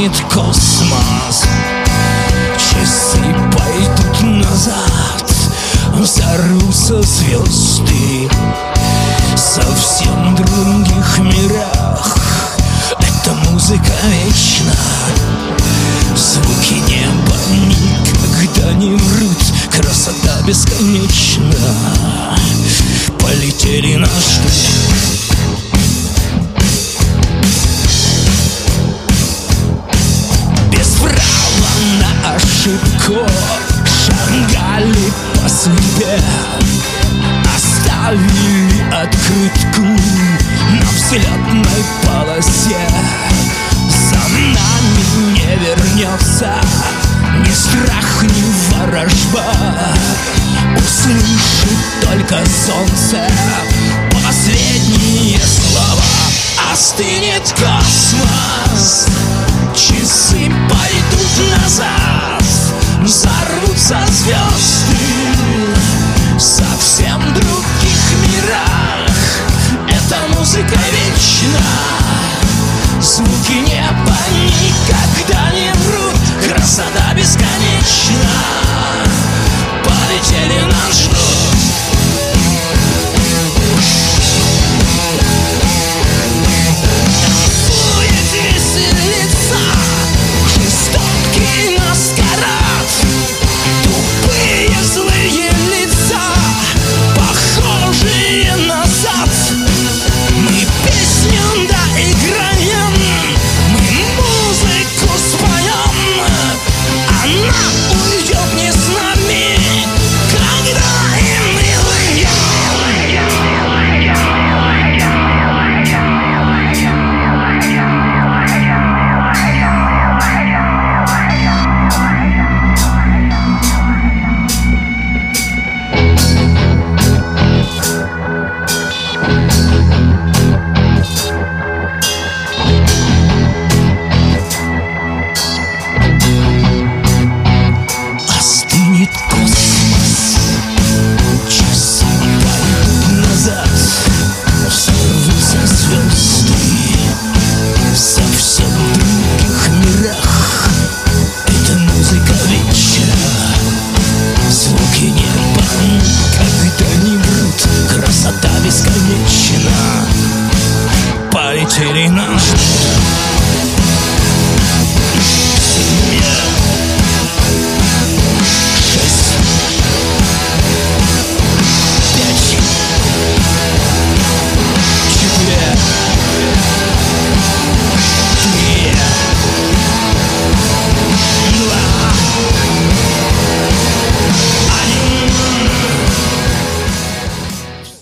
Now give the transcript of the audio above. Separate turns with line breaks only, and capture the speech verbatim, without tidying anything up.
остынет космос. Часы пойдут назад, взорвутся звезды в совсем других мирах. Эта музыка вечна, звуки неба никогда не врут, красота бесконечна. Полетели на штурм. Без права на ошибку шагали по судьбе, оставили открытку на взлетной полосе. За нами не вернется ни страх, ни ворожба. Услышит только солнце последние слова. Остынет космос.